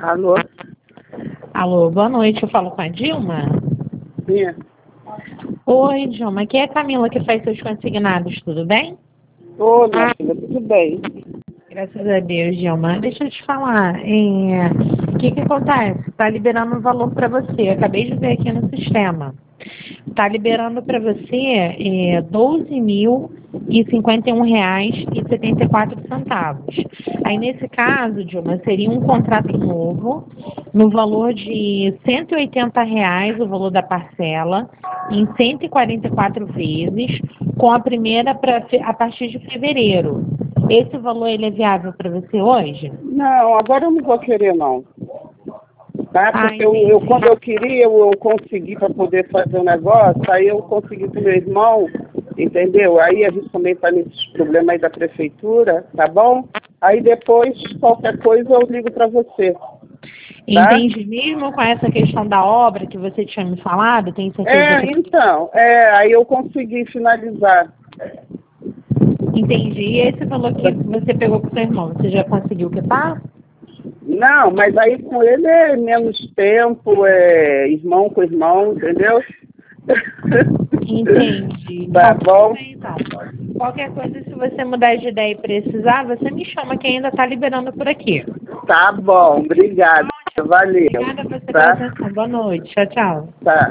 Alô? Alô, boa noite, eu falo com a Dilma? Sim. Oi, Dilma, aqui é a Camila que faz seus consignados, tudo bem? Ô, minha filha, tudo bem? Graças a Deus, Dilma. Deixa eu te falar, o que acontece? Está liberando um valor para você, eu acabei de ver aqui no sistema. Está liberando para você R$ 12.051,74. Aí, nesse caso, Dilma, seria um contrato novo, no valor de R$ 180, o valor da parcela, em 144 vezes, com a primeira a partir de fevereiro. Esse valor ele é viável para você hoje? Não, agora eu não vou querer, não. Tá? Porque Entendi. quando eu queria, eu consegui para poder fazer o negócio, aí eu consegui com meu irmão, entendeu? Aí a gente também está nesses problemas aí da prefeitura, tá bom? Aí depois, qualquer coisa, eu ligo para você. Tá? Entendi. Mesmo com essa questão da obra que você tinha me falado, tem certeza que... Então, aí eu consegui finalizar. Entendi. E esse valor que você pegou com seu irmão, você já conseguiu quitar? Não, mas aí com ele é menos tempo, irmão com irmão, entendeu? Entendi. Tá bom? Então, qualquer coisa, se você mudar de ideia e precisar, você me chama que ainda está liberando por aqui. Tá bom, obrigada. Valeu. Obrigada por você Tá? pela atenção. Boa noite. Tchau, tchau. Tá.